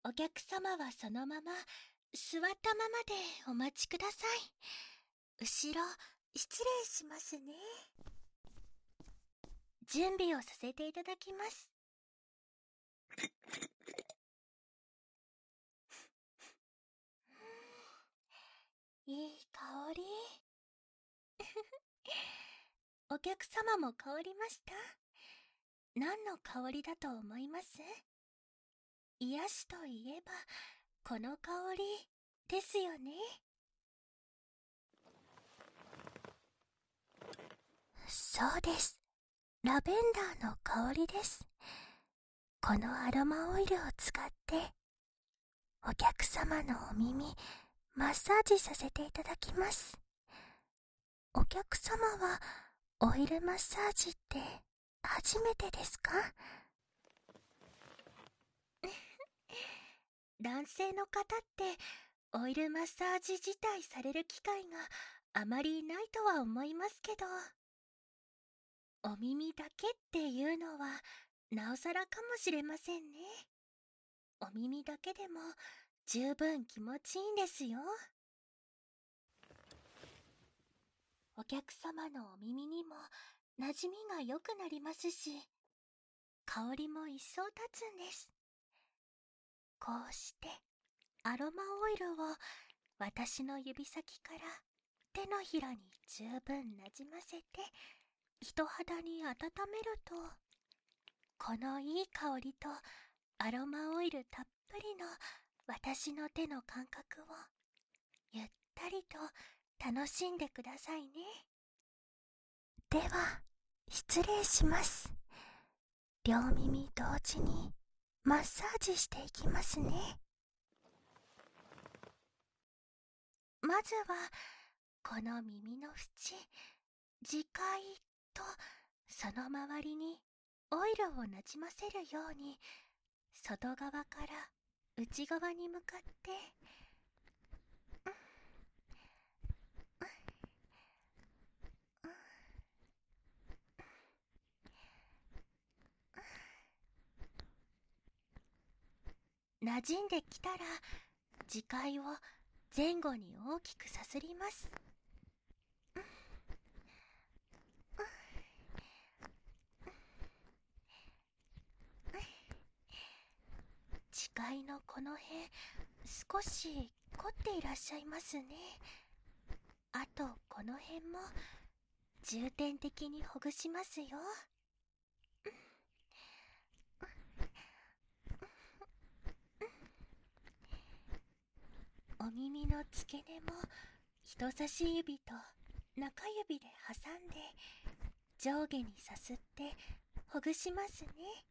お客様はそのまま、座ったままでお待ちください。後ろ、失礼しますね。準備をさせていただきます。いい香り。お客様も香りました？何の香りだと思います？癒しといえば、この香りですよね。そうです。ラベンダーの香りです。このアロマオイルを使って、お客様のお耳、マッサージさせていただきます。お客様は、オイルマッサージって初めてですか？男性の方ってオイルマッサージ自体される機会があまりないとは思いますけど、お耳だけっていうのはなおさらかもしれませんね。お耳だけでも十分気持ちいいんですよ。お客様のお耳にも馴染みが良くなりますし、香りも一層立つんです。こうしてアロマオイルを私の指先から手のひらに十分なじませて人肌に温めると、このいい香りとアロマオイルたっぷりの私の手の感覚をゆったりと楽しんでくださいね。では、失礼します。両耳同時にマッサージしていきますね。まずは、この耳の縁、耳介とその周りにオイルをなじませるように、外側から内側に向かって、馴染んできたら耳介を前後に大きくさすります。耳介のこの辺、少し凝っていらっしゃいますね。あとこの辺も重点的にほぐしますよ。お耳の付け根も人差し指と中指で挟んで上下にさすってほぐしますね。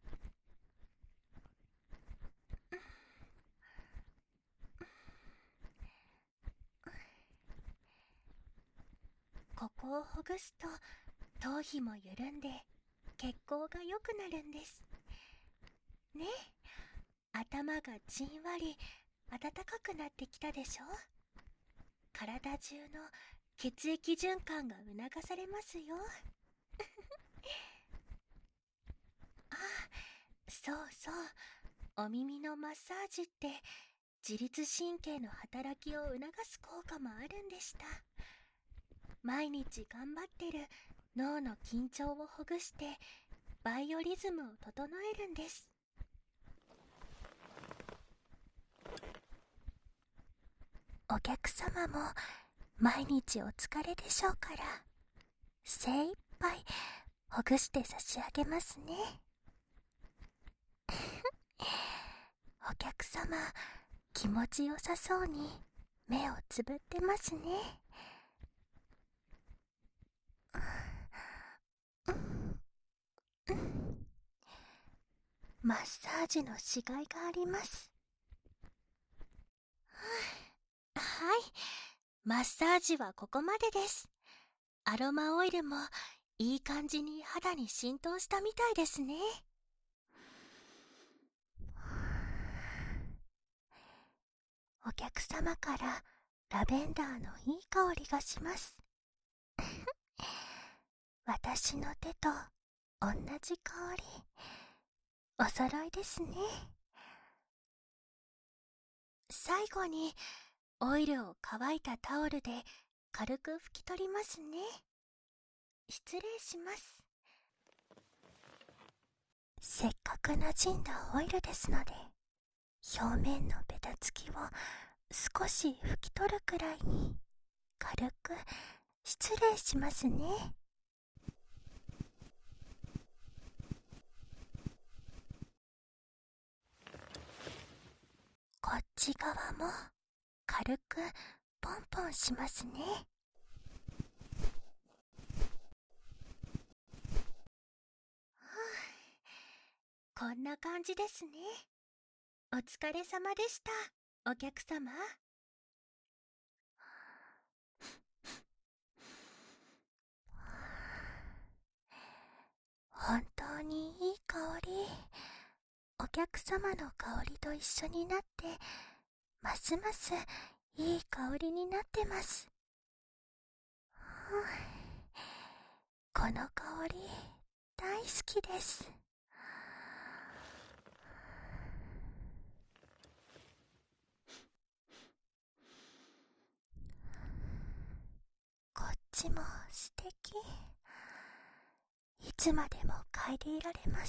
ここをほぐすと頭皮も緩んで血行が良くなるんですね。頭がじんわり暖かくなってきたでしょ。体中の血液循環が促されますよ。あ、そうそう、お耳のマッサージって自律神経の働きを促す効果もあるんでした。毎日頑張ってる脳の緊張をほぐしてバイオリズムを整えるんです。お客様も毎日お疲れでしょうから、精一杯ほぐして差し上げますね。お客様、気持ちよさそうに目をつぶってますね。マッサージのしがいがあります。はい、マッサージはここまでです。アロマオイルもいい感じに肌に浸透したみたいですね。お客様からラベンダーのいい香りがします。私の手と同じ香り。お揃いですね。 最後にオイルを乾いたタオルで軽く拭き取りますね。失礼します。せっかく馴染んだオイルですので、表面のベタつきを少し拭き取るくらいに軽く失礼しますね。こっち側も軽くポンポンしますね。こんな感じですね。お疲れ様でした、お客様。本当にいい香り。お客様の香りと一緒になって、ますますいい香りになってます。この香り、大好きです。こっちも素敵。いつまでも嗅いでいられます。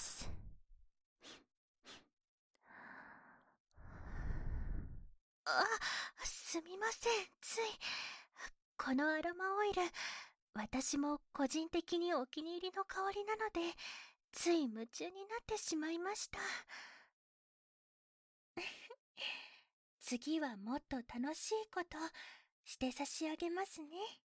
あ、すみません、つい。このアロマオイル、私も個人的にお気に入りの香りなので、つい夢中になってしまいました。次はもっと楽しいことして差し上げますね。